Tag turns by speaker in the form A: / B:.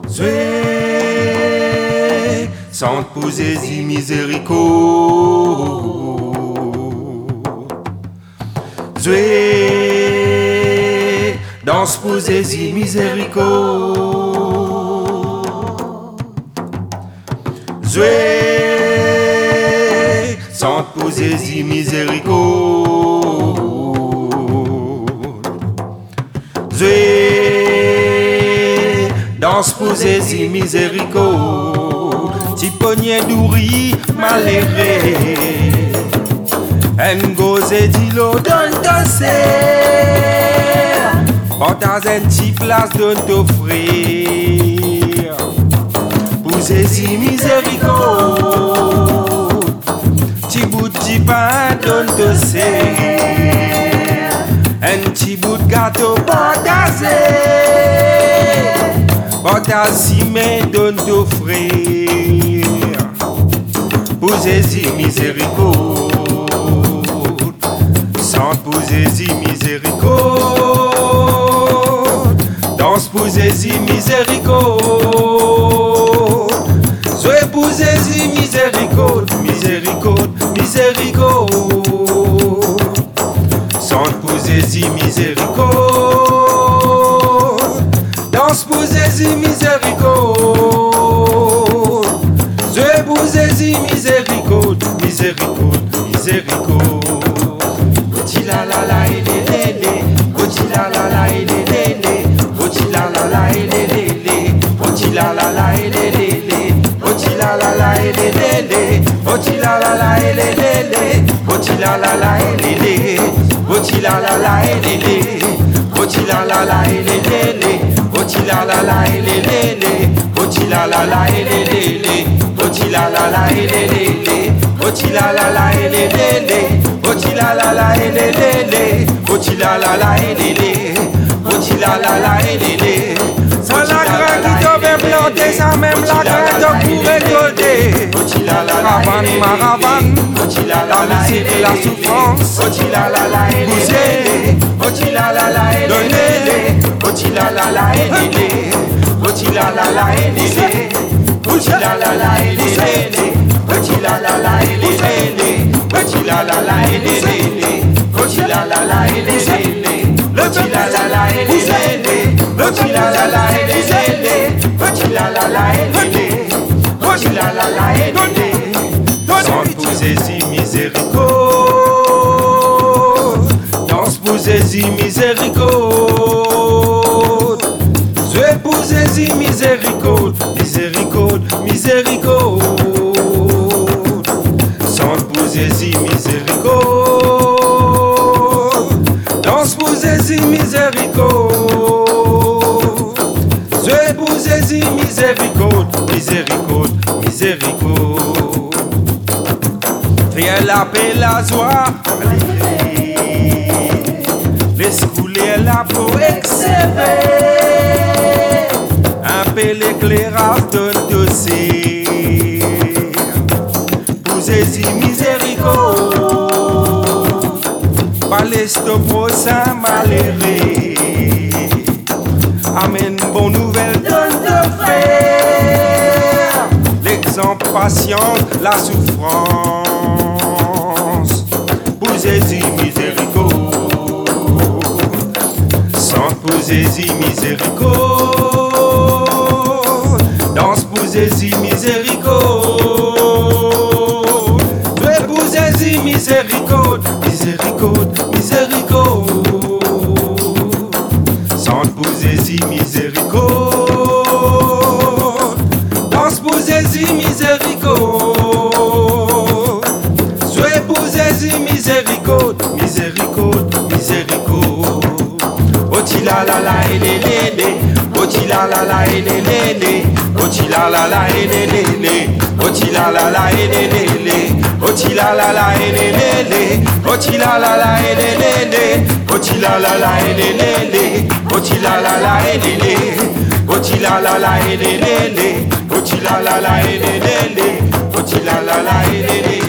A: Zoué, sans posésie miséricorde. Zoué, danse posésie miséricorde. Zoué, sans posésie miséricorde. Zoué, danse posésie miséricorde. Si pognée d'ouri maléré, en goze dilo don danser. Dans un petit place don t'offrir. Posésie miséricorde. Ti bout de pain don t'osser. Un petit bout de gâteau partagé. Partagé mais don t'offrir. Posésie miséricorde. Sans posésie miséricorde. Danse posésie miséricorde. Sois posésie miséricorde. Miséricorde, miséricorde. Sans posésie miséricorde. Danse posésie miséricorde. Sois posésie miséricorde. Miséricorde, miséricorde. Oti la la la elelele, oti la la la elelele, oti la la la elelele, oti la la la elelele, oti la la la elelele, oti la la la elelele, oti la la la elelele, oti la la la elelele, oti la la la elelele, oti la la la elelele, oti la la la elelele, oti la la la elelele, oti la la la elelele, oti la la la elelele, oti la la la elelele, oti la la la elelele. Sans la graine qui devait planter, sans même la graine de pour récolter. Caravane, maravane, la musique et la souffrance. Bousez, donnez, oti la la la elelele, oti la la la elelele, oti la la la elelele, oti la la la elelele, oti la la la elelele, oti la la la elelele, oti la la la elelele, oti la la la elelele, oti la la la elelele, oti la la la elelele. Sans posésie miséricorde. Danse posésie miséricorde. Sois posésie miséricorde. Miséricorde, miséricorde. Sans posésie miséricorde. Danse posésie miséricorde. Sois posésie miséricorde. Miséricorde, miséricorde. Fais la paix, la joie, laisse couler la peau exceller. Un peu l'éclairage de dossier. Posésie miséricorde. Pas l'esto prochain malheureux. Amen, bonne nouvelle donne de faire. L'exemple patient, la souffrance. Posésie miséricorde. Sans posésie miséricorde. Danse posésie miséricorde. Fais posésie miséricorde. Miséricorde, miséricorde. Sans posésie miséricorde. Danse posésie miséricorde. Sois posésie miséricorde. Miséricorde, miséricorde. Oti la la la elelele, oti la la la elelele, oti la la la elelele, oti la la la elelele, oti la la la elelele, oti la la la elelele, oti la la la elelele, oti la la la elelele, oti la la la elelele, oti la la la elelele, oti la la la elelele.